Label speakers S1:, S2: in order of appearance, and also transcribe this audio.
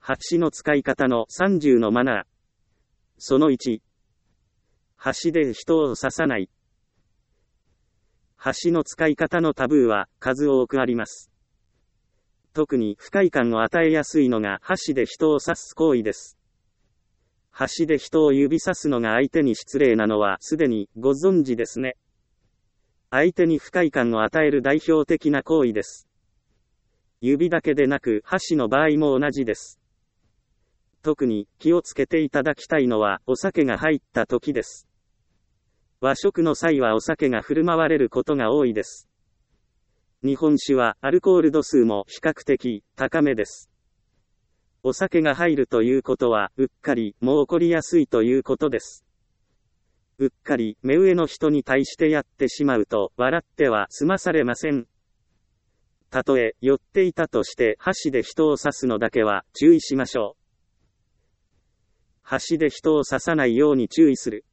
S1: 箸の使い方の30のマナー。その1。箸で人を刺さない。箸の使い方のタブーは数多くあります。特に不快感を与えやすいのが箸で人を刺す行為です。箸で人を指さすのが相手に失礼なのはすでにご存知ですね。相手に不快感を与える代表的な行為です。指だけでなく箸の場合も同じです。特に気をつけていただきたいのはお酒が入った時です。和食の際はお酒が振る舞われることが多いです。日本酒はアルコール度数も比較的高めです。お酒が入るということはうっかりも起こりやすいということです。うっかり目上の人に対してやってしまうと笑っては済まされません。たとえ酔っていたとして箸で人を刺すのだけは注意しましょう。箸で人を刺さないように注意する。